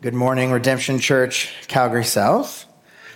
Good morning, Redemption Church, Calgary South.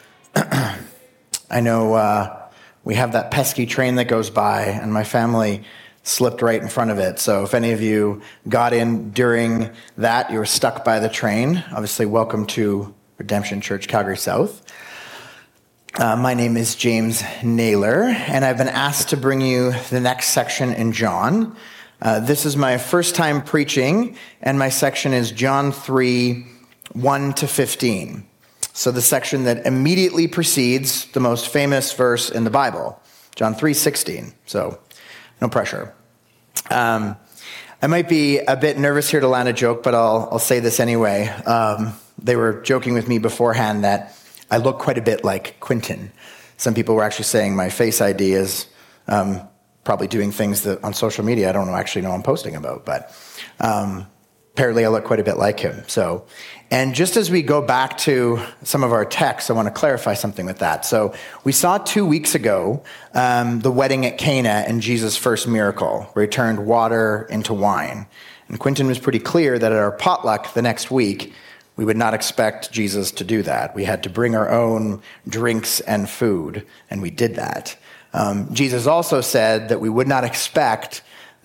I know we have that pesky train that goes by, and my family slipped right in front of it. So if any of you got in during that, you were stuck by the train, obviously welcome to Redemption Church, Calgary South. My name is James Naylor, and I've been asked to bring you the next section in John. This is my first time preaching, and my section is John 3, 1 to 15. So the section that immediately precedes the most famous verse in the Bible, John 3:16. So no pressure. I might be a bit nervous here to land a joke, but I'll say this anyway. They were joking with me beforehand that I look quite a bit like Quentin. Some people were actually saying my face ID is probably doing things that on social media I don't actually know I'm posting about, but apparently I look quite a bit like him. And just as we go back to some of our texts, I want to clarify something with that. So we saw 2 weeks ago the wedding at Cana and Jesus' first miracle, where he turned water into wine. And Quentin was pretty clear that at our potluck the next week, we would not expect Jesus to do that. We had to bring our own drinks and food, and we did that. Jesus also said that we would not expect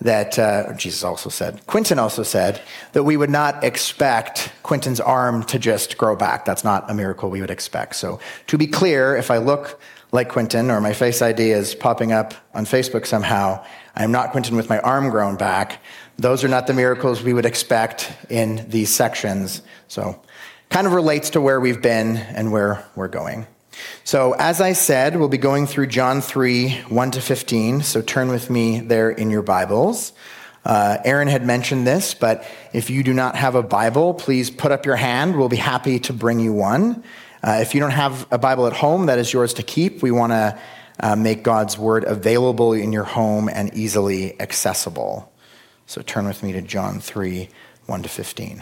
Quentin also said that we would not expect Quentin's arm to just grow back. That's not a miracle we would expect. So to be clear, if I look like Quentin or my face ID is popping up on Facebook somehow, I'm not Quentin with my arm grown back. Those are not the miracles we would expect in these sections. So kind of relates to where we've been and where we're going. So as I said, we'll be going through John 3, 1 to 15. So turn with me there in your Bibles. Aaron had mentioned this, but if you do not have a Bible, please put up your hand. We'll be happy to bring you one. If you don't have a Bible at home, that is yours to keep. We want to make God's word available in your home and easily accessible. So turn with me to John 3, 1 to 15.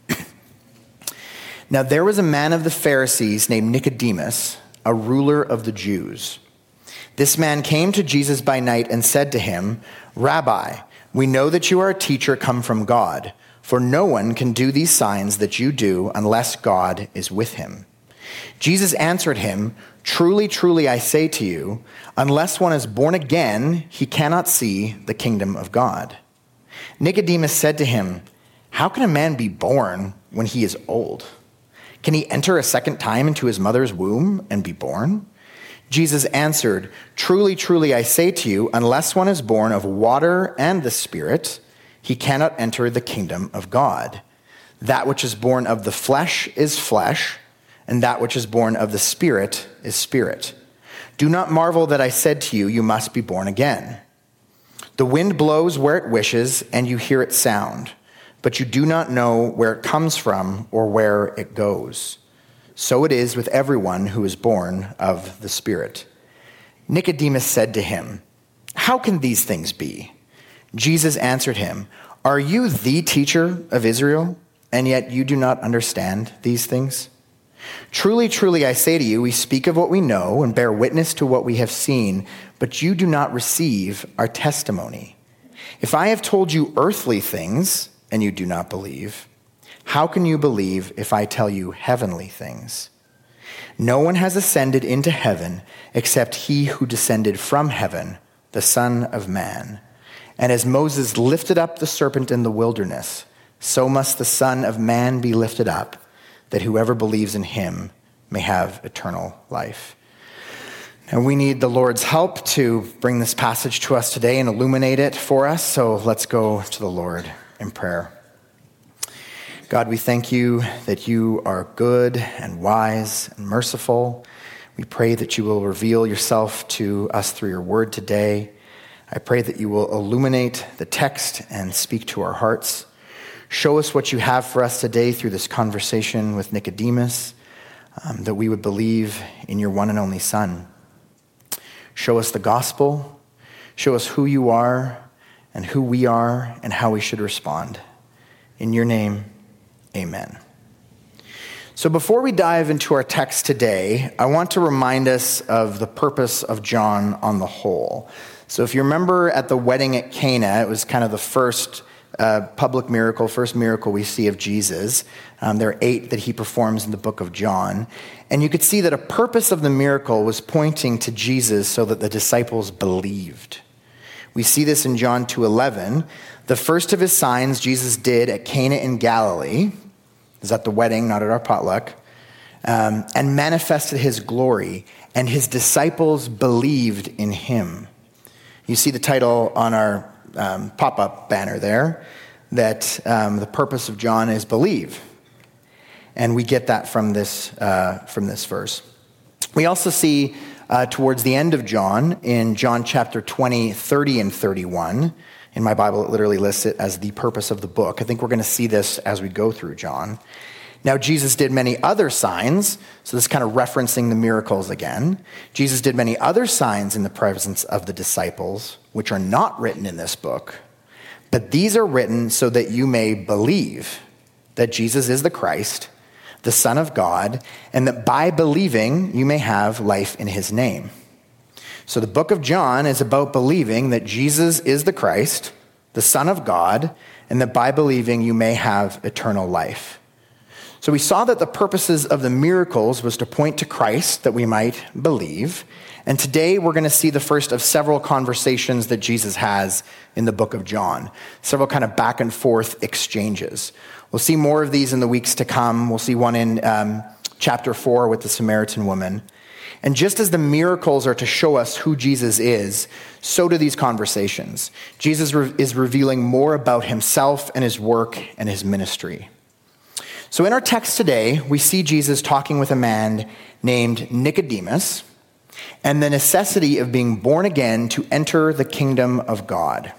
Now there was a man of the Pharisees named Nicodemus, a ruler of the Jews. This man came to Jesus by night and said to him, "Rabbi, we know that you are a teacher come from God, for no one can do these signs that you do unless God is with him." Jesus answered him, "Truly, truly, I say to you, unless one is born again, he cannot see the kingdom of God." Nicodemus said to him, "How can a man be born when he is old? Can he enter a second time into his mother's womb and be born?" Jesus answered, "Truly, truly, I say to you, unless one is born of water and the Spirit, he cannot enter the kingdom of God. That which is born of the flesh is flesh, and that which is born of the Spirit is spirit. Do not marvel that I said to you, you must be born again. The wind blows where it wishes, and you hear its sound, but you do not know where it comes from or where it goes. So it is with everyone who is born of the Spirit." Nicodemus said to him, "How can these things be?" Jesus answered him, "Are you the teacher of Israel, and yet you do not understand these things? Truly, truly, I say to you, we speak of what we know and bear witness to what we have seen, but you do not receive our testimony. If I have told you earthly things, and you do not believe, how can you believe if I tell you heavenly things? No one has ascended into heaven except he who descended from heaven, the Son of Man. And as Moses lifted up the serpent in the wilderness, so must the Son of Man be lifted up, that whoever believes in him may have eternal life." And we need the Lord's help to bring this passage to us today and illuminate it for us. So let's go to the Lord in prayer. God, we thank you that you are good and wise and merciful. We pray that you will reveal yourself to us through your word today. I pray that you will illuminate the text and speak to our hearts. Show us what you have for us today through this conversation with Nicodemus, that we would believe in your one and only Son. Show us the gospel. Show us who you are and who we are and how we should respond. In your name, amen. So before we dive into our text today, I want to remind us of the purpose of John on the whole. So if you remember at the wedding at Cana, it was kind of the first public miracle, first miracle we see of Jesus. There are 8 that he performs in the book of John. And you could see that a purpose of the miracle was pointing to Jesus so that the disciples believed. We see this in John 2:11. The first of his signs Jesus did at Cana in Galilee, is at the wedding, not at our potluck, and manifested his glory, and his disciples believed in him. You see the title on our pop-up banner there, that the purpose of John is believe. And we get that from this verse. We also see towards the end of John, in John chapter 20, 30, and 31, in my Bible it literally lists it as the purpose of the book. I think we're going to see this as we go through John. Now, Jesus did many other signs, so this is kind of referencing the miracles again. Jesus did many other signs in the presence of the disciples, which are not written in this book, but these are written so that you may believe that Jesus is the Christ, the Son of God, and that by believing you may have life in his name. So the book of John is about believing that Jesus is the Christ, the Son of God, and that by believing you may have eternal life. So we saw that the purposes of the miracles was to point to Christ that we might believe. And today we're going to see the first of several conversations that Jesus has in the book of John. Several kind of back and forth exchanges. We'll see more of these in the weeks to come. We'll see one in chapter 4 with the Samaritan woman. And just as the miracles are to show us who Jesus is, so do these conversations. Jesus is revealing more about himself and his work and his ministry. So in our text today, we see Jesus talking with a man named Nicodemus and the necessity of being born again to enter the kingdom of God.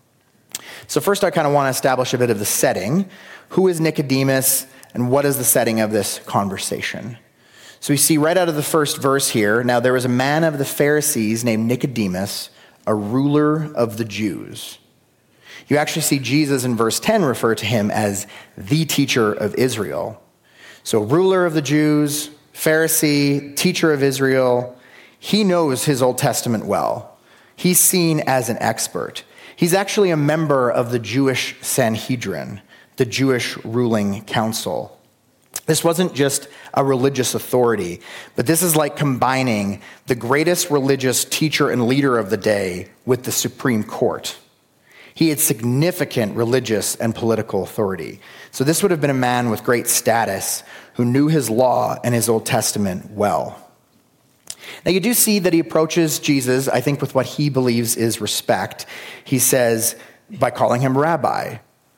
So first, I kind of want to establish a bit of the setting. Who is Nicodemus, and what is the setting of this conversation? So we see right out of the first verse here, now there was a man of the Pharisees named Nicodemus, a ruler of the Jews. You actually see Jesus in verse 10 refer to him as the teacher of Israel. So ruler of the Jews, Pharisee, teacher of Israel, he knows his Old Testament well. He's seen as an expert. He's actually a member of the Jewish Sanhedrin, the Jewish ruling council. This wasn't just a religious authority, but this is like combining the greatest religious teacher and leader of the day with the Supreme Court. He had significant religious and political authority. So this would have been a man with great status who knew his law and his Old Testament well. Now you do see that he approaches Jesus, I think, with what he believes is respect. He says, by calling him rabbi.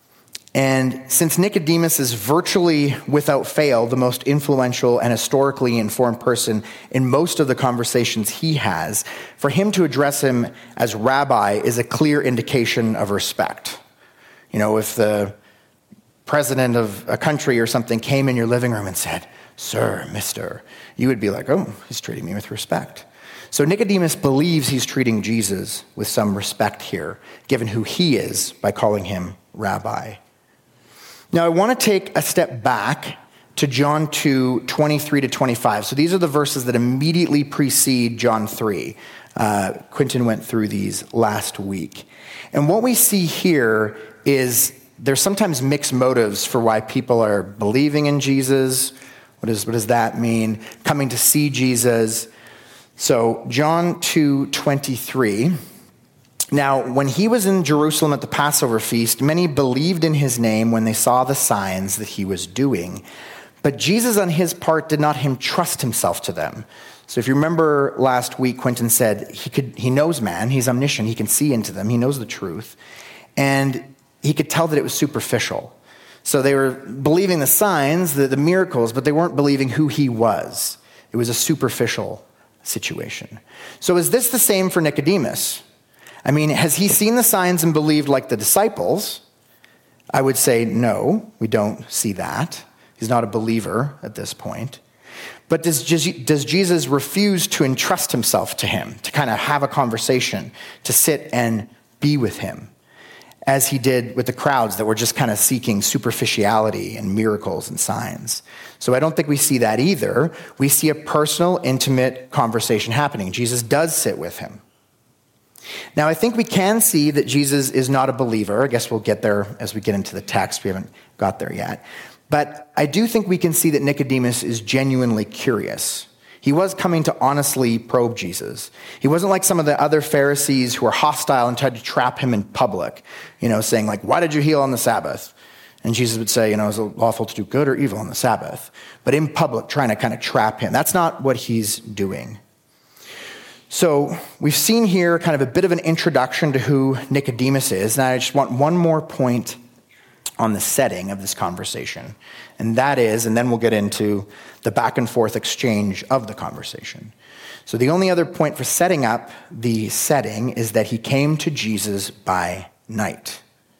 And since Nicodemus is virtually without fail the most influential and historically informed person in most of the conversations he has, for him to address him as rabbi is a clear indication of respect. You know, if the president of a country or something came in your living room and said, "Sir, mister," you would be like, "Oh, he's treating me with respect." So Nicodemus believes he's treating Jesus with some respect here, given who he is, by calling him rabbi. Now, I want to take a step back to John 2, 23 to 25. So these are the verses that immediately precede John 3. Quentin went through these last week. And what we see here is there's sometimes mixed motives for why people are believing in Jesus. What does that mean? Coming to see Jesus. So John 2, 23. Now, when he was in Jerusalem at the Passover feast, many believed in his name when they saw the signs that he was doing. But Jesus, on his part, did not entrust himself to them. So if you remember last week, Quentin said he knows man, he's omniscient, he can see into them, he knows the truth. And he could tell that it was superficial. So they were believing the signs, the miracles, but they weren't believing who he was. It was a superficial situation. So is this the same for Nicodemus? I mean, has he seen the signs and believed like the disciples? I would say no, we don't see that. He's not a believer at this point. But does Jesus refuse to entrust himself to him, to kind of have a conversation, to sit and be with him, as he did with the crowds that were just kind of seeking superficiality and miracles and signs? So I don't think we see that either. We see a personal, intimate conversation happening. Jesus does sit with him. Now, I think we can see that Jesus is not a believer. I guess we'll get there as we get into the text. We haven't got there yet. But I do think we can see that Nicodemus is genuinely curious. He was coming to honestly probe Jesus. He wasn't like some of the other Pharisees who were hostile and tried to trap him in public, saying like, why did you heal on the Sabbath? And Jesus would say, is it lawful to do good or evil on the Sabbath? But in public, trying to kind of trap him. That's not what he's doing. So we've seen here kind of a bit of an introduction to who Nicodemus is. And I just want one more point on the setting of this conversation. And that is, and then we'll get into the back and forth exchange of the conversation. So the only other point for setting up the setting is that he came to Jesus by night.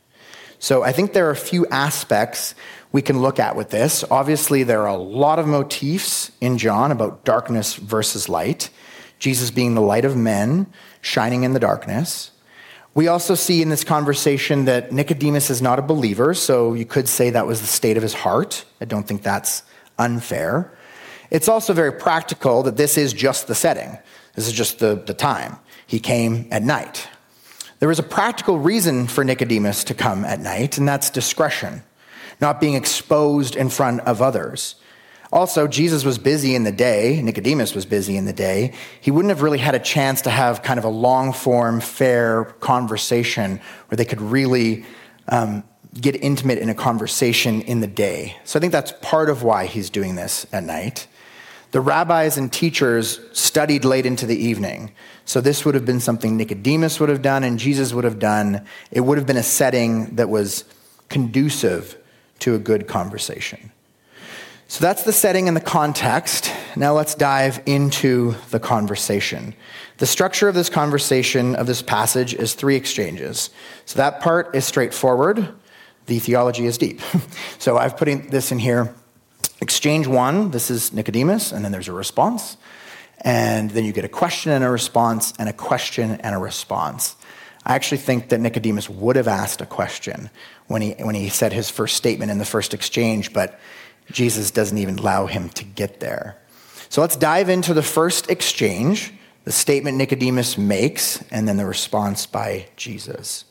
So I think there are a few aspects we can look at with this. Obviously, there are a lot of motifs in John about darkness versus light. Jesus being the light of men, shining in the darkness. We also see in this conversation that Nicodemus is not a believer, so you could say that was the state of his heart. I don't think that's unfair. It's also very practical that this is just the setting. This is just the time. He came at night. There was a practical reason for Nicodemus to come at night, and that's discretion, not being exposed in front of others. Also, Jesus was busy in the day. Nicodemus was busy in the day. He wouldn't have really had a chance to have kind of a long-form, fair conversation where they could really get intimate in a conversation in the day. So I think that's part of why he's doing this at night. The rabbis and teachers studied late into the evening. So this would have been something Nicodemus would have done and Jesus would have done. It would have been a setting that was conducive to a good conversation. So that's the setting and the context. Now let's dive into the conversation. The structure of this conversation, of this passage, is 3 exchanges. So that part is straightforward. The theology is deep. So I've put this in here. Exchange 1, this is Nicodemus, and then there's a response. And then you get a question and a response, and a question and a response. I actually think that Nicodemus would have asked a question when he said his first statement in the first exchange, but Jesus doesn't even allow him to get there. So let's dive into the first exchange, the statement Nicodemus makes, and then the response by Jesus.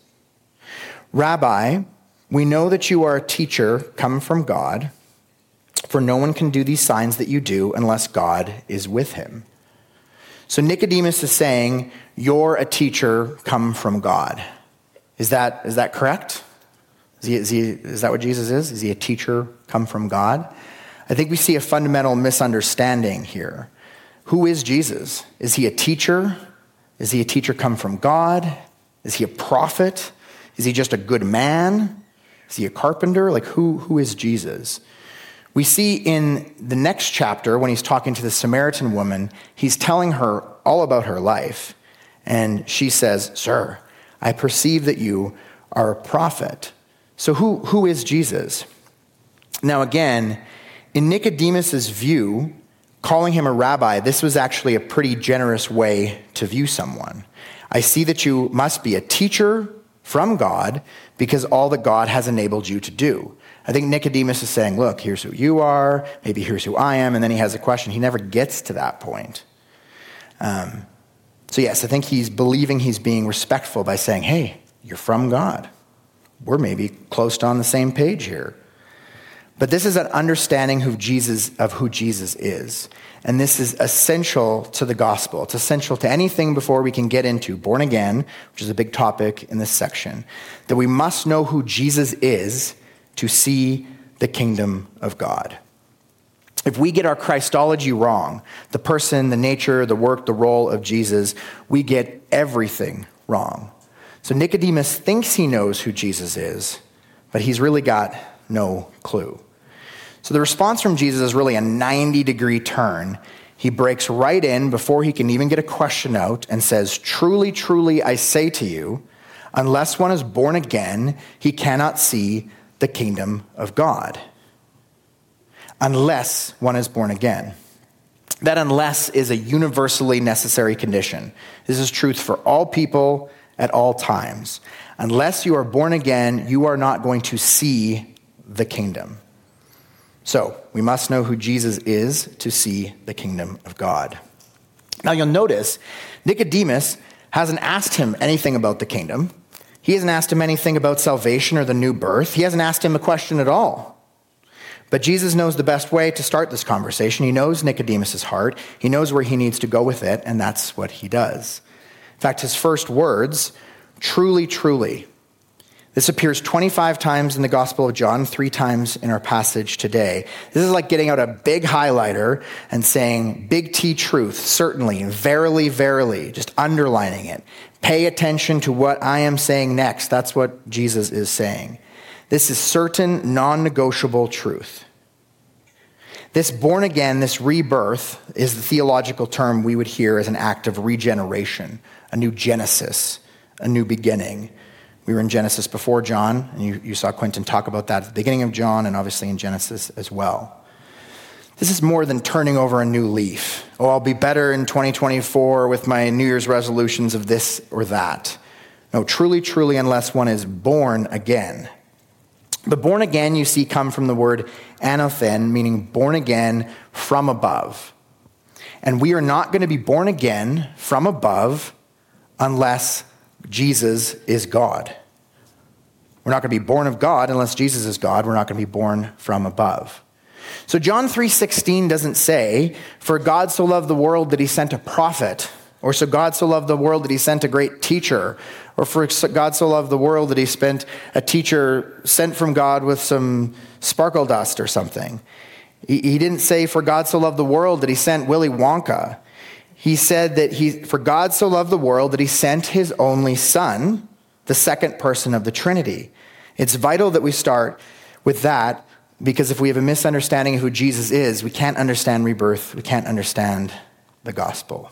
Rabbi, we know that you are a teacher come from God, for no one can do these signs that you do unless God is with him. So Nicodemus is saying, you're a teacher come from God. Is that correct? Is that what Jesus is? Is he a teacher come from God? I think we see a fundamental misunderstanding here. Who is Jesus? Is he a teacher? Is he a teacher come from God? Is he a prophet? Is he just a good man? Is he a carpenter? Like who is Jesus? We see in the next chapter when he's talking to the Samaritan woman, he's telling her all about her life. And she says, "Sir, I perceive that you are a prophet." So who is Jesus? Now again, in Nicodemus's view, calling him a rabbi, this was actually a pretty generous way to view someone. I see that you must be a teacher from God because all that God has enabled you to do. I think Nicodemus is saying, look, here's who you are, maybe here's who I am, and then he has a question. He never gets to that point. So yes, I think he's believing he's being respectful by saying, hey, you're from God. We're maybe close to on the same page here. But this is an understanding of who Jesus is. And this is essential to the gospel. It's essential to anything before we can get into born again, which is a big topic in this section, that we must know who Jesus is to see the kingdom of God. If we get our Christology wrong, the person, the nature, the work, the role of Jesus, we get everything wrong. So Nicodemus thinks he knows who Jesus is, but he's really got no clue. So the response from Jesus is really a 90-degree turn. He breaks right in before he can even get a question out and says, "Truly, truly, I say to you, unless one is born again, he cannot see the kingdom of God." Unless one is born again. That unless is a universally necessary condition. This is truth for all people at all times. Unless you are born again, you are not going to see the kingdom. So, we must know who Jesus is to see the kingdom of God. Now you'll notice, Nicodemus hasn't asked him anything about the kingdom. He hasn't asked him anything about salvation or the new birth. He hasn't asked him a question at all. But Jesus knows the best way to start this conversation. He knows Nicodemus' heart. He knows where he needs to go with it, and that's what he does. In fact, his first words, truly, truly. This appears 25 times in the Gospel of John, 3 times in our passage today. This is like getting out a big highlighter and saying, big T truth, certainly, verily, verily, just underlining it. Pay attention to what I am saying next. That's what Jesus is saying. This is certain, non-negotiable truth. This born again, this rebirth, is the theological term we would hear as an act of regeneration, a new Genesis, a new beginning. We were in Genesis before John, and you saw Quentin talk about that at the beginning of John, and obviously in Genesis as well. This is more than turning over a new leaf. Oh, I'll be better in 2024 with my New Year's resolutions of this or that. No, truly, truly, unless one is born again. The born again, you see, come from the word anothen, meaning born again from above. And we are not going to be born again from above unless Jesus is God. We're not going to be born of God unless Jesus is God. We're not going to be born from above. So John 3:16 doesn't say, for God so loved the world that he sent a prophet, or so God so loved the world that he sent a great teacher, or for God so loved the world that he spent a teacher sent from God with some sparkle dust or something. He didn't say, for God so loved the world that he sent Willy Wonka. He said that for God so loved the world that he sent his only son, the second person of the Trinity. It's vital that we start with that, because if we have a misunderstanding of who Jesus is, we can't understand rebirth, we can't understand the gospel.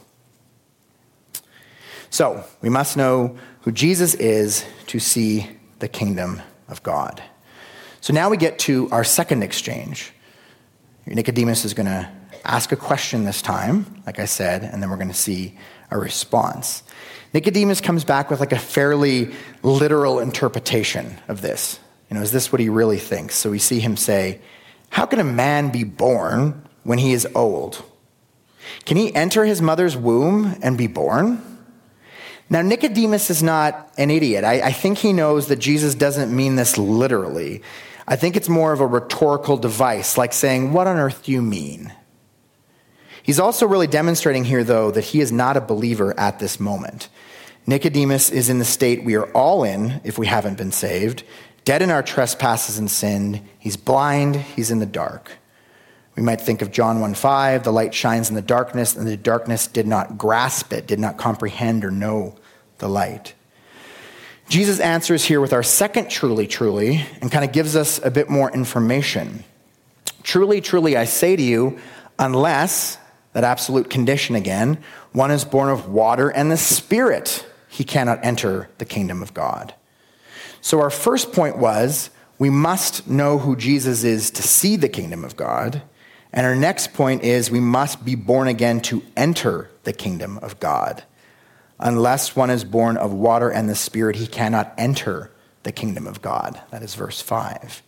So, we must know who Jesus is to see the kingdom of God. So now we get to our second exchange. Nicodemus is going to ask a question this time, like I said, and then we're going to see a response. Nicodemus comes back with like a fairly literal interpretation of this. Is this what he really thinks? So we see him say, how can a man be born when he is old? Can he enter his mother's womb and be born? Now, Nicodemus is not an idiot. I think he knows that Jesus doesn't mean this literally. I think it's more of a rhetorical device, like saying, what on earth do you mean? He's also really demonstrating here, though, that he is not a believer at this moment. Nicodemus is in the state we are all in if we haven't been saved, dead in our trespasses and sin. He's blind, he's in the dark. We might think of John 1:5, the light shines in the darkness, and the darkness did not grasp it, did not comprehend or know the light. Jesus answers here with our second truly, truly, and kind of gives us a bit more information. Truly, truly, I say to you, unless, that absolute condition again, one is born of water and the Spirit, he cannot enter the kingdom of God. So our first point was, we must know who Jesus is to see the kingdom of God. And our next point is, we must be born again to enter the kingdom of God. Unless one is born of water and the Spirit, he cannot enter the kingdom of God. That is verse 5.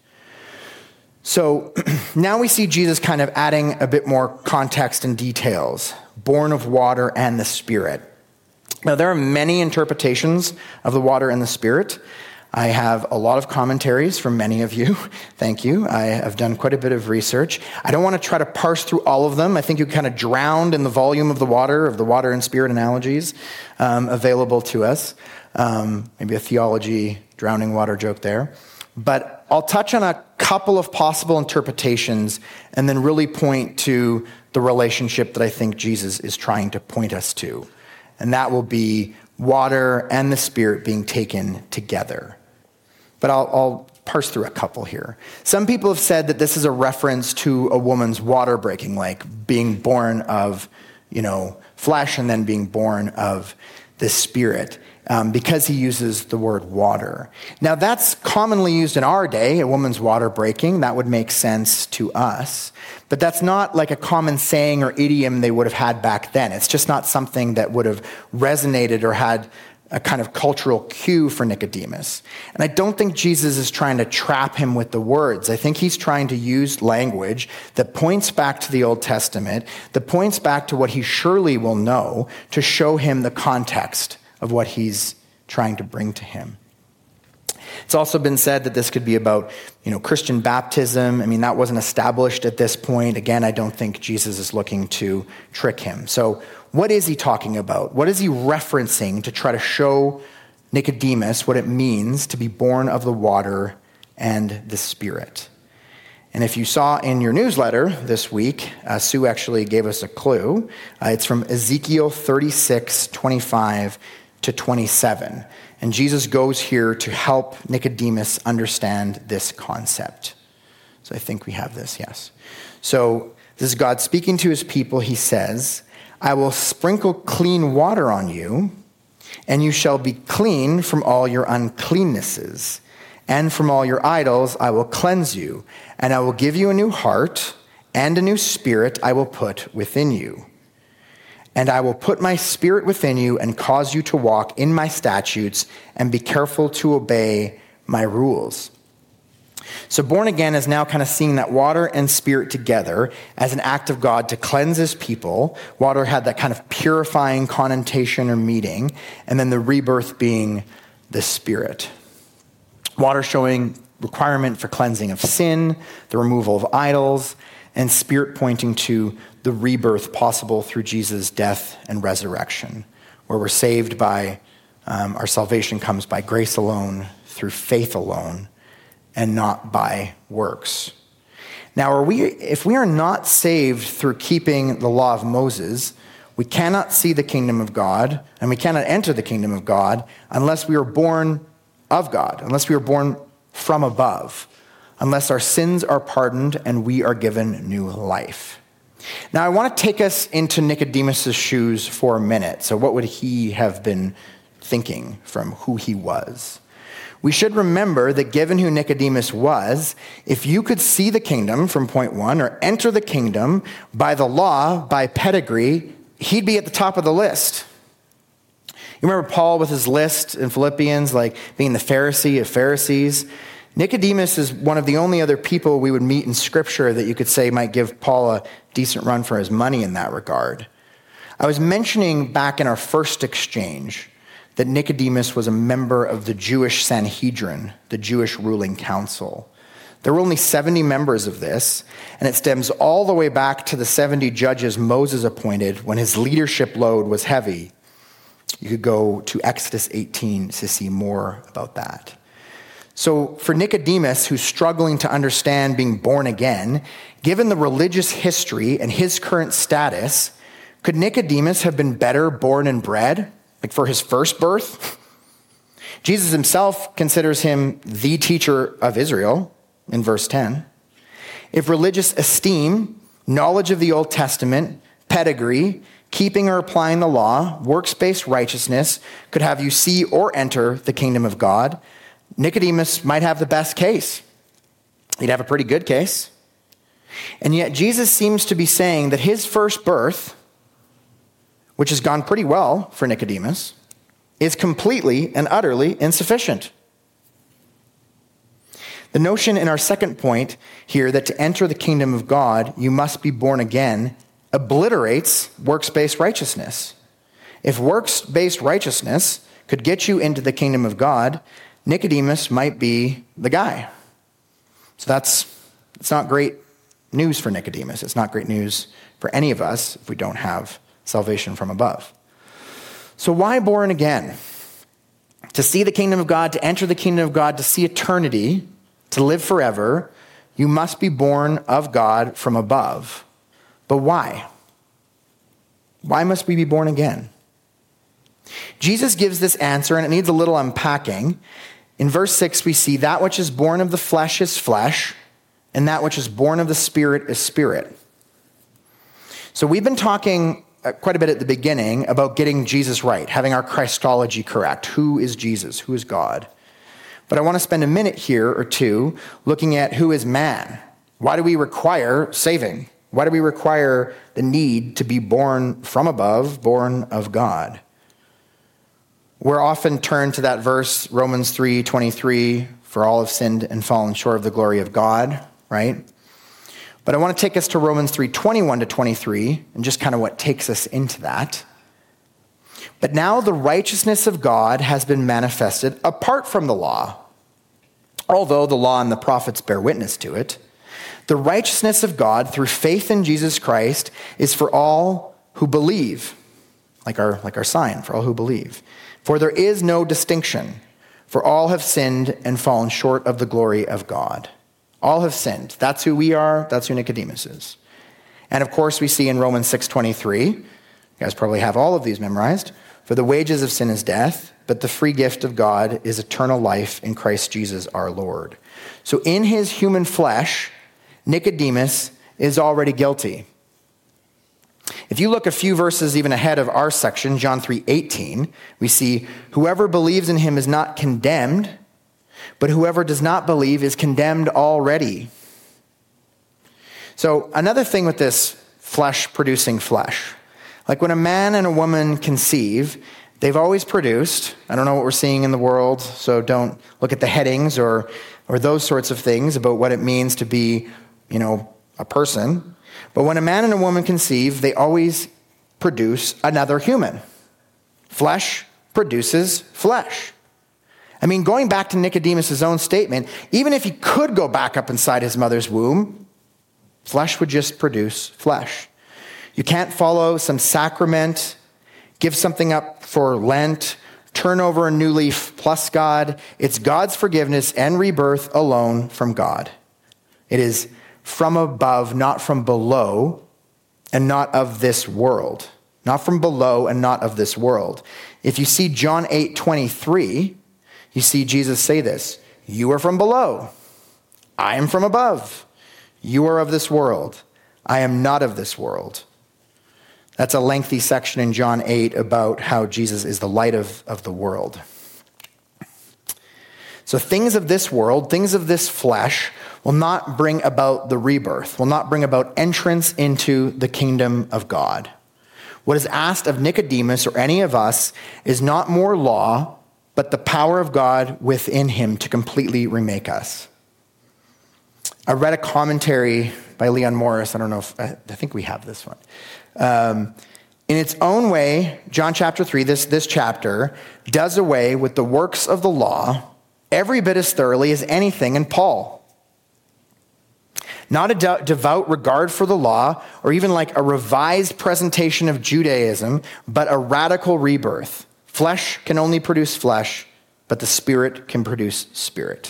So now we see Jesus kind of adding a bit more context and details. Born of water and the Spirit. Now there are many interpretations of the water and the Spirit. I have a lot of commentaries from many of you. Thank you. I have done quite a bit of research. I don't want to try to parse through all of them. I think you kind of drowned in the volume of the water and spirit analogies available to us. Maybe a theology drowning water joke there. But I'll touch on a couple of possible interpretations and then really point to the relationship that I think Jesus is trying to point us to. And that will be water and the Spirit being taken together. But I'll parse through a couple here. Some people have said that this is a reference to a woman's water breaking, like being born of, flesh and then being born of the Spirit, because he uses the word water. Now that's commonly used in our day, a woman's water breaking. That would make sense to us. But that's not like a common saying or idiom they would have had back then. It's just not something that would have resonated or had a kind of cultural cue for Nicodemus. And I don't think Jesus is trying to trap him with the words. I think he's trying to use language that points back to the Old Testament, that points back to what he surely will know, to show him the context of what he's trying to bring to him. It's also been said that this could be about, Christian baptism. I mean, that wasn't established at this point. Again, I don't think Jesus is looking to trick him. So what is he talking about? What is he referencing to try to show Nicodemus what it means to be born of the water and the Spirit? And if you saw in your newsletter this week, Sue actually gave us a clue. It's from Ezekiel 36:25 to 27. And Jesus goes here to help Nicodemus understand this concept. So I think we have this, yes. So this is God speaking to his people. He says, I will sprinkle clean water on you, and you shall be clean from all your uncleannesses. And from all your idols I will cleanse you, and I will give you a new heart, and a new spirit I will put within you. And I will put my spirit within you and cause you to walk in my statutes and be careful to obey my rules. So born again is now kind of seeing that water and spirit together as an act of God to cleanse his people. Water had that kind of purifying connotation or meaning, and then the rebirth being the Spirit. Water showing requirement for cleansing of sin, the removal of idols, and Spirit pointing to the rebirth possible through Jesus' death and resurrection, where we're saved by, our salvation comes by grace alone, through faith alone, and not by works. Now, if we are not saved through keeping the law of Moses, we cannot see the kingdom of God, and we cannot enter the kingdom of God unless we are born of God, unless we are born from above, unless our sins are pardoned and we are given new life. Now, I want to take us into Nicodemus' shoes for a minute. So what would he have been thinking from who he was? We should remember that given who Nicodemus was, if you could see the kingdom from point one or enter the kingdom by the law, by pedigree, he'd be at the top of the list. You remember Paul with his list in Philippians, like being the Pharisee of Pharisees? Nicodemus is one of the only other people we would meet in Scripture that you could say might give Paul a decent run for his money in that regard. I was mentioning back in our first exchange that Nicodemus was a member of the Jewish Sanhedrin, the Jewish ruling council. There were only 70 members of this, and it stems all the way back to the 70 judges Moses appointed when his leadership load was heavy. You could go to Exodus 18 to see more about that. So for Nicodemus, who's struggling to understand being born again, given the religious history and his current status, could Nicodemus have been better born and bred, like for his first birth? Jesus himself considers him the teacher of Israel in verse 10. If religious esteem, knowledge of the Old Testament, pedigree, keeping or applying the law, works-based righteousness could have you see or enter the kingdom of God, Nicodemus might have the best case. He'd have a pretty good case. And yet Jesus seems to be saying that his first birth, which has gone pretty well for Nicodemus, is completely and utterly insufficient. The notion in our second point here that to enter the kingdom of God, you must be born again, obliterates works-based righteousness. If works-based righteousness could get you into the kingdom of God, Nicodemus might be the guy. So it's not great news for Nicodemus. It's not great news for any of us if we don't have salvation from above. So why born again? To see the kingdom of God, to enter the kingdom of God, to see eternity, to live forever, you must be born of God from above. But why? Why must we be born again? Jesus gives this answer, and it needs a little unpacking. In verse 6, we see that which is born of the flesh is flesh, and that which is born of the Spirit is spirit. So we've been talking quite a bit at the beginning about getting Jesus right, having our Christology correct. Who is Jesus? Who is God? But I want to spend a minute here or two looking at who is man. Why do we require saving? Why do we require the need to be born from above, born of God? We're often turned to that verse, Romans 3:23, for all have sinned and fallen short of the glory of God, right? But I want to take us to Romans 3:21 to 23, and just kind of what takes us into that. But now the righteousness of God has been manifested apart from the law, although the law and the prophets bear witness to it. The righteousness of God through faith in Jesus Christ is for all who believe, like our sign, for all who believe. For there is no distinction, for all have sinned and fallen short of the glory of God. All have sinned. That's who we are. That's who Nicodemus is. And of course, we see in Romans 6:23, you guys probably have all of these memorized, for the wages of sin is death, but the free gift of God is eternal life in Christ Jesus our Lord. So in his human flesh, Nicodemus is already guilty. If you look a few verses even ahead of our section, John 3:18, we see, whoever believes in him is not condemned, but whoever does not believe is condemned already. So another thing with this flesh producing flesh, like when a man and a woman conceive, they've always produced, I don't know what we're seeing in the world, so don't look at the headings or those sorts of things about what it means to be, a person. But when a man and a woman conceive, they always produce another human. Flesh produces flesh. I mean, going back to Nicodemus' own statement, even if he could go back up inside his mother's womb, flesh would just produce flesh. You can't follow some sacrament, give something up for Lent, turn over a new leaf plus God. It's God's forgiveness and rebirth alone from God. It is from above, not from below, and not of this world. Not from below and not of this world. If you see John 8:23, you see Jesus say this, you are from below. I am from above. You are of this world. I am not of this world. That's a lengthy section in John 8 about how Jesus is the light of the world. So things of this world, things of this flesh, will not bring about the rebirth, will not bring about entrance into the kingdom of God. What is asked of Nicodemus or any of us is not more law, but the power of God within him to completely remake us. I read a commentary by Leon Morris. I don't know if, I think we have this one. In its own way, John chapter 3, this chapter, does away with the works of the law every bit as thoroughly as anything in Paul. Not a devout regard for the law, or even like a revised presentation of Judaism, but a radical rebirth. Flesh can only produce flesh, but the Spirit can produce spirit.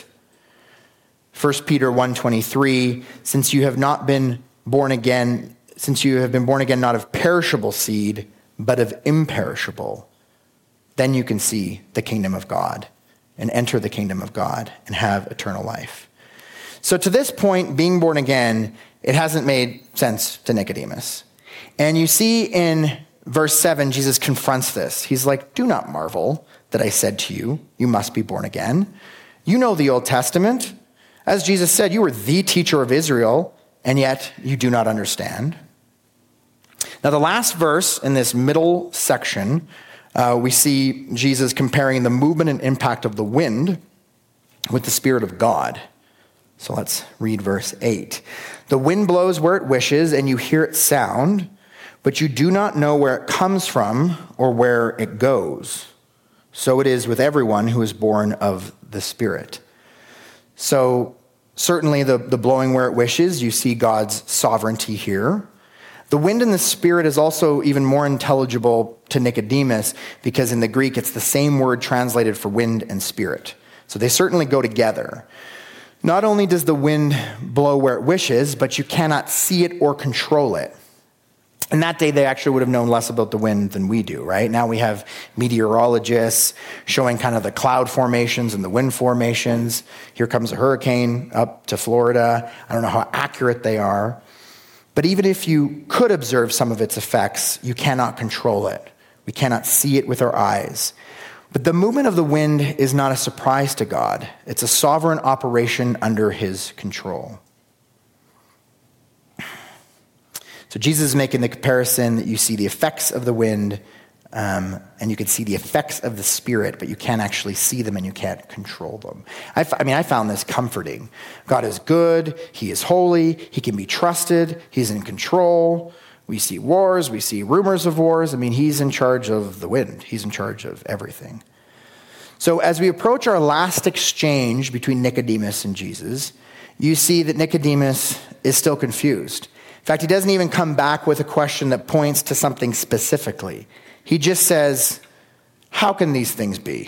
1 Peter 1:23, since you have been born again not of perishable seed, but of imperishable, then you can see the kingdom of God and enter the kingdom of God and have eternal life. So to this point, being born again, it hasn't made sense to Nicodemus. And you see in verse 7, Jesus confronts this. He's like, do not marvel that I said to you, you must be born again. You know the Old Testament. As Jesus said, you are the teacher of Israel, and yet you do not understand. Now, the last verse in this middle section, we see Jesus comparing the movement and impact of the wind with the Spirit of God. So let's read verse 8. The wind blows where it wishes, and you hear its sound, but you do not know where it comes from or where it goes. So it is with everyone who is born of the Spirit. So certainly the blowing where it wishes, you see God's sovereignty here. The wind and the Spirit is also even more intelligible to Nicodemus because in the Greek it's the same word translated for wind and spirit. So they certainly go together. Not only does the wind blow where it wishes, but you cannot see it or control it. In that day, they actually would have known less about the wind than we do, right? Now we have meteorologists showing kind of the cloud formations and the wind formations. Here comes a hurricane up to Florida. I don't know how accurate they are. But even if you could observe some of its effects, you cannot control it. We cannot see it with our eyes. But the movement of the wind is not a surprise to God. It's a sovereign operation under his control. So Jesus is making the comparison that you see the effects of the wind and you can see the effects of the Spirit, but you can't actually see them and you can't control them. I found this comforting. God is good. He is holy. He can be trusted. He's in control. We see wars, we see rumors of wars. I mean, he's in charge of the wind. He's in charge of everything. So as we approach our last exchange between Nicodemus and Jesus, you see that Nicodemus is still confused. In fact, he doesn't even come back with a question that points to something specifically. He just says, how can these things be?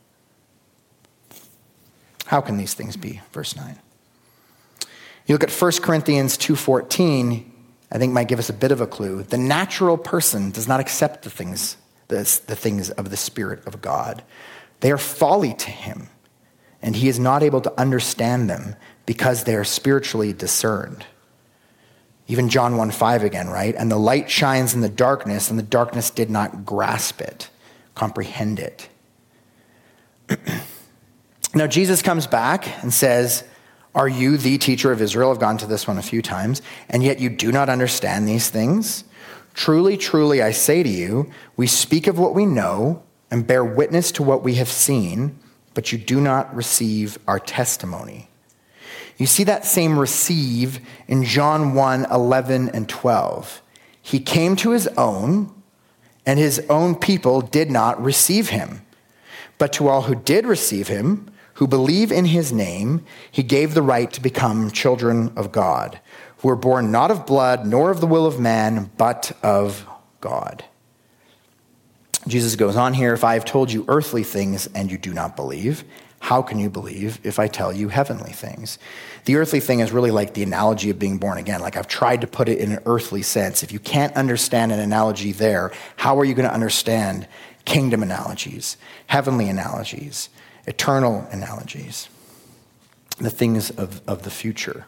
How can these things be? Verse 9. You look at 1 Corinthians 2:14, I think might give us a bit of a clue. The natural person does not accept the things of the Spirit of God. They are folly to him, and he is not able to understand them because they are spiritually discerned. Even John 1:5 again, right? And the light shines in the darkness, and the darkness did not grasp it, comprehend it. Now Jesus comes back and says, are you the teacher of Israel? I've gone to this one a few times, and yet you do not understand these things? Truly, truly, I say to you, we speak of what we know and bear witness to what we have seen, but you do not receive our testimony. You see that same receive in John 1:11 and 12. He came to his own, and his own people did not receive him. But to all who did receive him, who believe in his name, he gave the right to become children of God, who were born not of blood, nor of the will of man, but of God. Jesus goes on here, if I have told you earthly things and you do not believe, how can you believe if I tell you heavenly things? The earthly thing is really like the analogy of being born again. Like I've tried to put it in an earthly sense. If you can't understand an analogy there, how are you going to understand kingdom analogies, heavenly analogies, eternal analogies, the things of the future?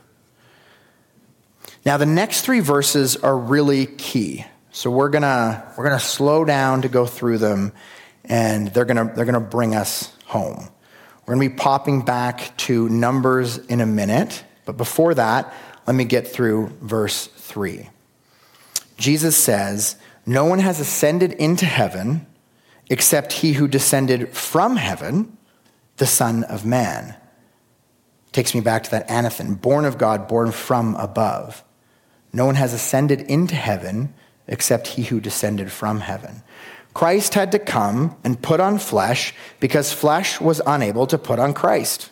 Now, the next three verses are really key. So we're gonna slow down to go through them, and they're gonna bring us home. We're gonna be popping back to Numbers in a minute, but before that, let me get through verse 3. Jesus says, "No one has ascended into heaven except he who descended from heaven, the Son of Man." Takes me back to that anathem, born of God, born from above. No one has ascended into heaven except he who descended from heaven. Christ had to come and put on flesh because flesh was unable to put on Christ.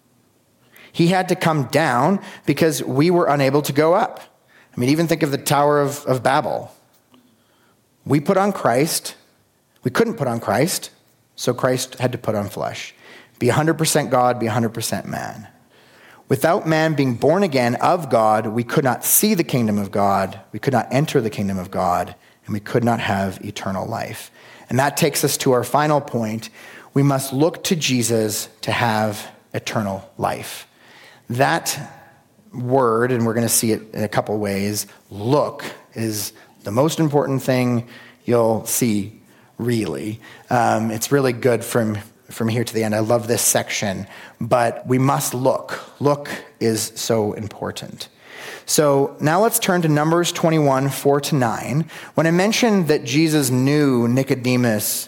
He had to come down because we were unable to go up. I mean, even think of the Tower of Babel. We put on Christ. We couldn't put on Christ, so Christ had to put on flesh. Be 100% God, be 100% man. Without man being born again of God, we could not see the kingdom of God, we could not enter the kingdom of God, and we could not have eternal life. And that takes us to our final point. We must look to Jesus to have eternal life. That word, and we're going to see it in a couple ways, look, is the most important thing you'll see, really. It's really good from here to the end. I love this section, but we must look. Look is so important. So now let's turn to Numbers 21, 4-9. When I mentioned that Jesus knew Nicodemus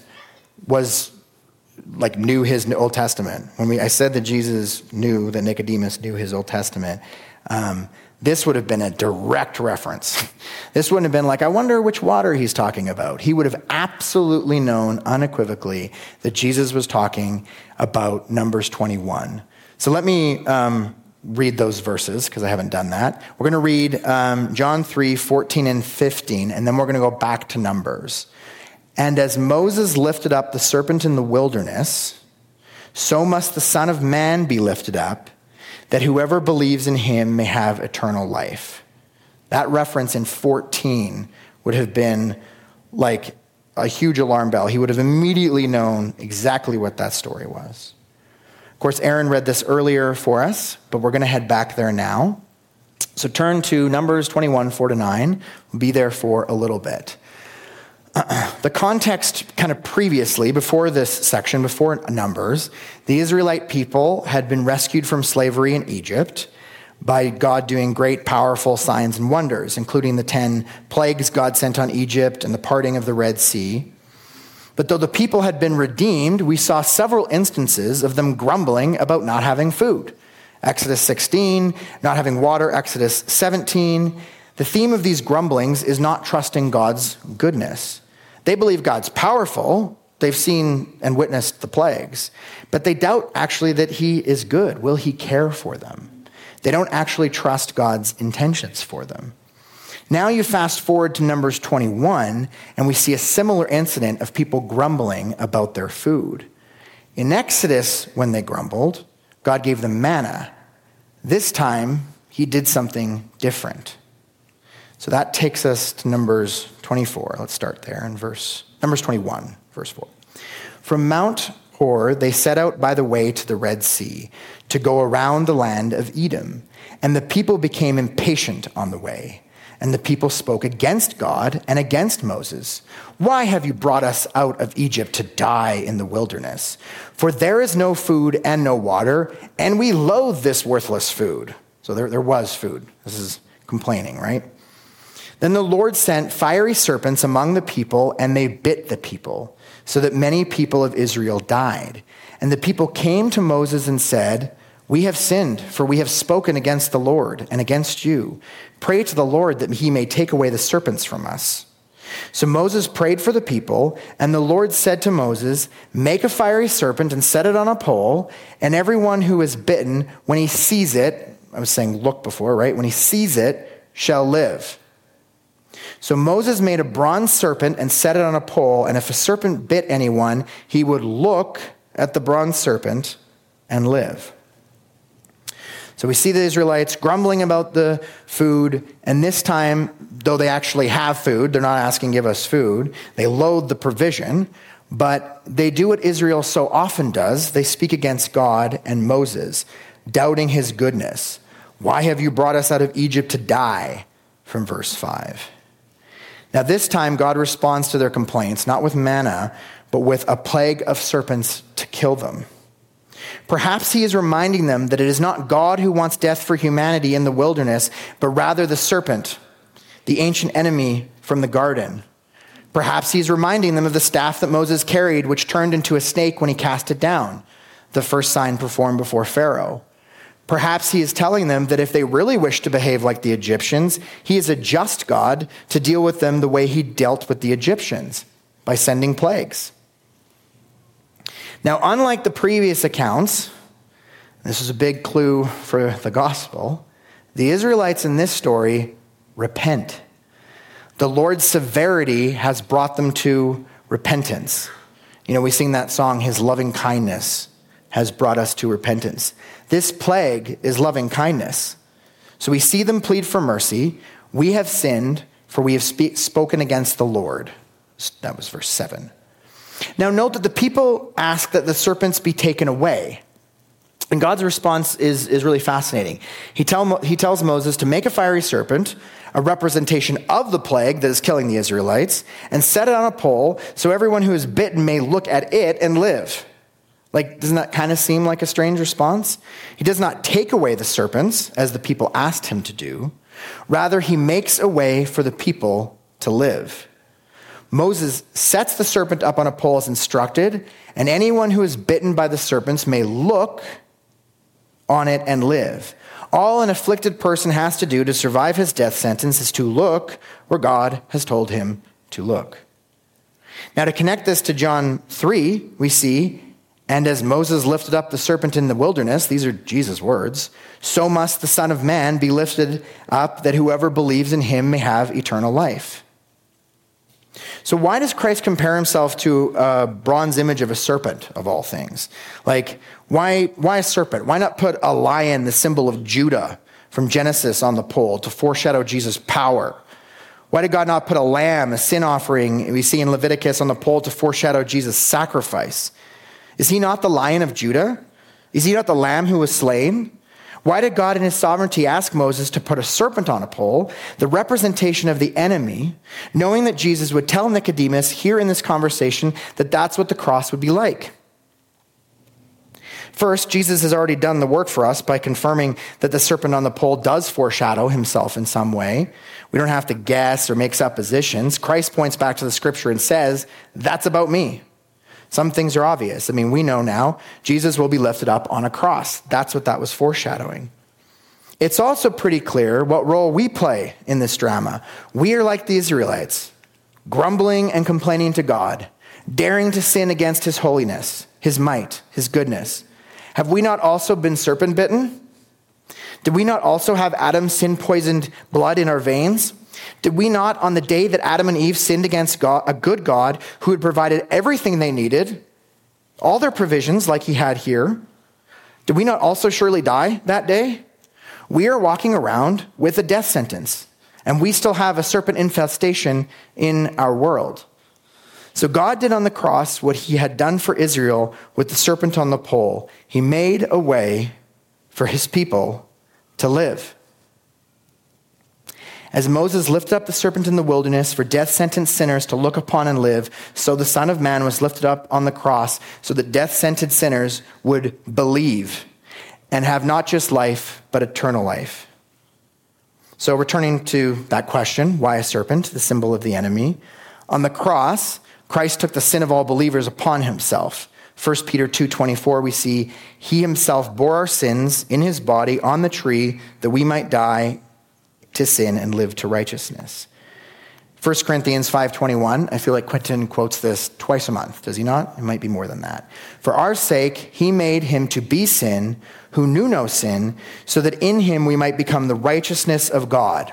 knew his Old Testament, I said that Jesus knew that Nicodemus knew his Old Testament, this would have been a direct reference. This wouldn't have been like, I wonder which water he's talking about. He would have absolutely known unequivocally that Jesus was talking about Numbers 21. So let me read those verses, because I haven't done that. We're going to read John 3, 14 and 15, and then we're going to go back to Numbers. And as Moses lifted up the serpent in the wilderness, so must the Son of Man be lifted up, that whoever believes in him may have eternal life. That reference in 14 would have been like a huge alarm bell. He would have immediately known exactly what that story was. Of course, Aaron read this earlier for us, but we're going to head back there now. So turn to Numbers 21, 4-9. We'll be there for a little bit. The context kind of previously, before this section, before Numbers, the Israelite people had been rescued from slavery in Egypt by God doing great, powerful signs and wonders, including the 10 plagues God sent on Egypt and the parting of the Red Sea. But though the people had been redeemed, we saw several instances of them grumbling about not having food. Exodus 16, not having water, Exodus 17. The theme of these grumblings is not trusting God's goodness. They believe God's powerful. They've seen and witnessed the plagues, but they doubt actually that he is good. Will he care for them? They don't actually trust God's intentions for them. Now you fast forward to Numbers 21, and we see a similar incident of people grumbling about their food. In Exodus, when they grumbled, God gave them manna. This time, he did something different. So that takes us to Numbers 24. Let's start there in Numbers 21, verse 4. From Mount Hor, they set out by the way to the Red Sea to go around the land of Edom. And the people became impatient on the way. And the people spoke against God and against Moses. Why have you brought us out of Egypt to die in the wilderness? For there is no food and no water, and we loathe this worthless food. So there was food. This is complaining, right? Then the Lord sent fiery serpents among the people, and they bit the people, so that many people of Israel died. And the people came to Moses and said, we have sinned, for we have spoken against the Lord and against you. Pray to the Lord that he may take away the serpents from us. So Moses prayed for the people, and the Lord said to Moses, make a fiery serpent and set it on a pole, and everyone who is bitten, when he sees it, I was saying look before, right? When he sees it, shall live. So Moses made a bronze serpent and set it on a pole, and if a serpent bit anyone, he would look at the bronze serpent and live. So we see the Israelites grumbling about the food, and this time, though they actually have food, they're not asking, give us food. They loathe the provision, but they do what Israel so often does. They speak against God and Moses, doubting his goodness. Why have you brought us out of Egypt to die? From verse 5. Now this time, God responds to their complaints, not with manna, but with a plague of serpents to kill them. Perhaps he is reminding them that it is not God who wants death for humanity in the wilderness, but rather the serpent, the ancient enemy from the garden. Perhaps he's reminding them of the staff that Moses carried, which turned into a snake when he cast it down, the first sign performed before Pharaoh. Perhaps he is telling them that if they really wish to behave like the Egyptians, he is a just God to deal with them the way he dealt with the Egyptians, by sending plagues. Now, unlike the previous accounts, this is a big clue for the gospel, the Israelites in this story repent. The Lord's severity has brought them to repentance. You know, we sing that song, His loving kindness has brought us to repentance. This plague is loving kindness. So we see them plead for mercy. We have sinned, for we have spoken against the Lord. That was verse 7. Now note that the people ask that the serpents be taken away. And God's response is really fascinating. He tells Moses to make a fiery serpent, a representation of the plague that is killing the Israelites, and set it on a pole so everyone who is bitten may look at it and live. Like, doesn't that kind of seem like a strange response? He does not take away the serpents, as the people asked him to do. Rather, he makes a way for the people to live. Moses sets the serpent up on a pole as instructed, and anyone who is bitten by the serpents may look on it and live. All an afflicted person has to do to survive his death sentence is to look where God has told him to look. Now, to connect this to John 3, we see, and as Moses lifted up the serpent in the wilderness, these are Jesus' words, so must the Son of Man be lifted up that whoever believes in him may have eternal life. So why does Christ compare himself to a bronze image of a serpent, of all things? Like, why a serpent? Why not put a lion, the symbol of Judah from Genesis, on the pole to foreshadow Jesus' power? Why did God not put a lamb, a sin offering, we see in Leviticus, on the pole to foreshadow Jesus' sacrifice? Is he not the Lion of Judah? Is he not the Lamb who was slain? Why did God in his sovereignty ask Moses to put a serpent on a pole, the representation of the enemy, knowing that Jesus would tell Nicodemus here in this conversation that that's what the cross would be like? First, Jesus has already done the work for us by confirming that the serpent on the pole does foreshadow himself in some way. We don't have to guess or make suppositions. Christ points back to the scripture and says, that's about me. Some things are obvious. I mean, we know now Jesus will be lifted up on a cross. That's what that was foreshadowing. It's also pretty clear what role we play in this drama. We are like the Israelites, grumbling and complaining to God, daring to sin against his holiness, his might, his goodness. Have we not also been serpent bitten? Did we not also have Adam's sin-poisoned blood in our veins? Did we not, on the day that Adam and Eve sinned against God, a good God who had provided everything they needed, all their provisions like he had here, did we not also surely die that day? We are walking around with a death sentence, and we still have a serpent infestation in our world. So God did on the cross what he had done for Israel with the serpent on the pole. He made a way for his people to live. As Moses lifted up the serpent in the wilderness for death-sentenced sinners to look upon and live, so the Son of Man was lifted up on the cross so that death-sentenced sinners would believe and have not just life, but eternal life. So returning to that question, why a serpent, the symbol of the enemy? On the cross, Christ took the sin of all believers upon himself. 1 Peter 2:24, we see, he himself bore our sins in his body on the tree that we might die to sin and live to righteousness. 1 Corinthians 5:21, I feel like Quentin quotes this twice a month, does he not? It might be more than that. For our sake, he made him to be sin who knew no sin, so that in him we might become the righteousness of God.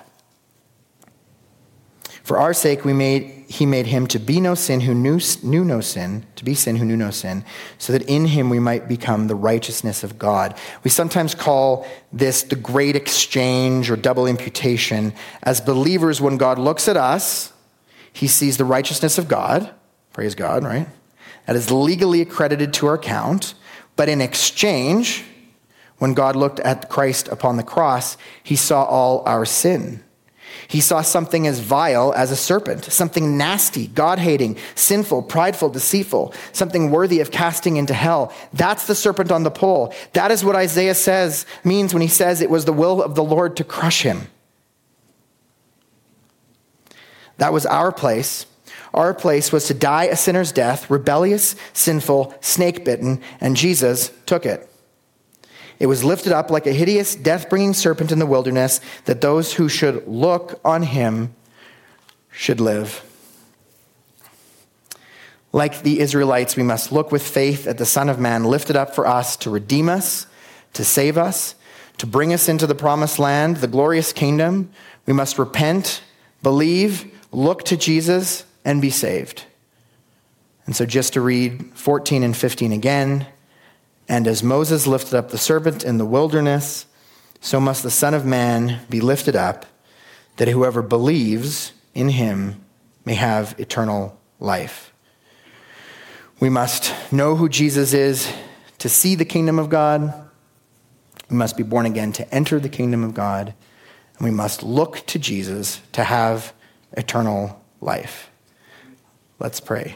For our sake, he made him to be no sin who knew no sin, to be sin who knew no sin, so that in him we might become the righteousness of God. We sometimes call this the great exchange or double imputation. As believers, when God looks at us, he sees the righteousness of God, praise God, right? That is legally accredited to our account. But in exchange, when God looked at Christ upon the cross, he saw all our sin. He saw something as vile as a serpent, something nasty, God-hating, sinful, prideful, deceitful, something worthy of casting into hell. That's the serpent on the pole. That is what Isaiah means when he says it was the will of the Lord to crush him. That was our place. Our place was to die a sinner's death, rebellious, sinful, snake-bitten, and Jesus took it. It was lifted up like a hideous, death-bringing serpent in the wilderness, that those who should look on him should live. Like the Israelites, we must look with faith at the Son of Man lifted up for us to redeem us, to save us, to bring us into the promised land, the glorious kingdom. We must repent, believe, look to Jesus, and be saved. And so just to read 14 and 15 again, and as Moses lifted up the serpent in the wilderness, so must the Son of Man be lifted up, that whoever believes in him may have eternal life. We must know who Jesus is to see the kingdom of God. We must be born again to enter the kingdom of God. And we must look to Jesus to have eternal life. Let's pray.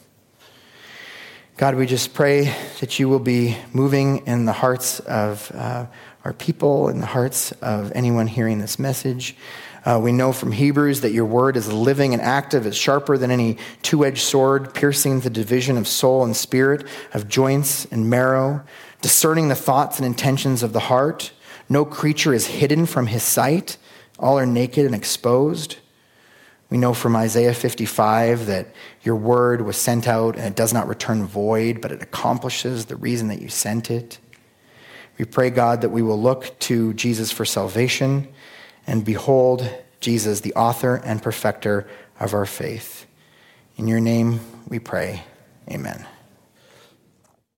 God, we just pray that you will be moving in the hearts of our people, in the hearts of anyone hearing this message. We know from Hebrews that your word is living and active, it's sharper than any two-edged sword, piercing the division of soul and spirit, of joints and marrow, discerning the thoughts and intentions of the heart. No creature is hidden from his sight. All are naked and exposed. We know from Isaiah 55 that your word was sent out and it does not return void, but it accomplishes the reason that you sent it. We pray, God, that we will look to Jesus for salvation and behold Jesus, the author and perfecter of our faith. In your name we pray. Amen.